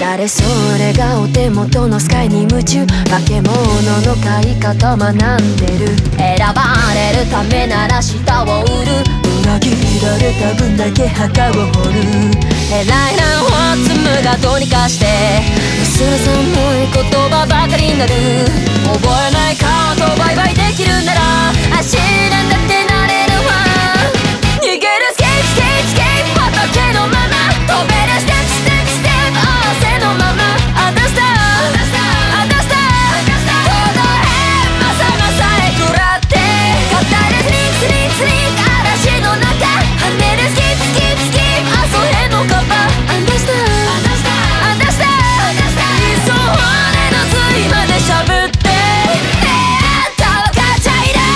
誰それがお手元のスカイに夢中、化け物の飼い方学んでる。選ばれるためなら舌を売る、裏切られた分だけ墓を掘る。偉いなホツムがどうにかして薄ら寒い言葉ばかりになる。覚えない顔とバイバイできるなら足なんだってなれるわ。逃げるスケープスケープスケープ畑のまま飛べるステップステップステップ仰せのままアンダースターアンダースターアンダースター届へんまさまさへ食らって語るスニークスニークスニーク嵐の中跳ねるスキップスキップスキップあそへのカバーアンダースターアンダースターアンダースター理想骨の髄までしゃぶってあんたは勝っちゃいない。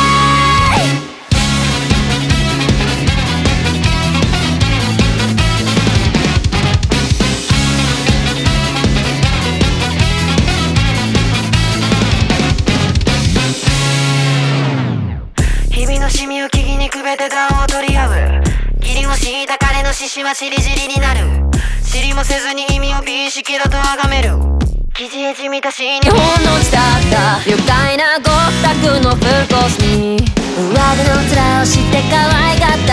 日々のシミを木々にくべて暖を取り合う。義理を敷いた彼の獅子はチリチリになる。知りもせずに意味を美意識だと崇める。生地へじみたし日本の地だった愉快なご負託のフルコースに上手の面をして可愛かった。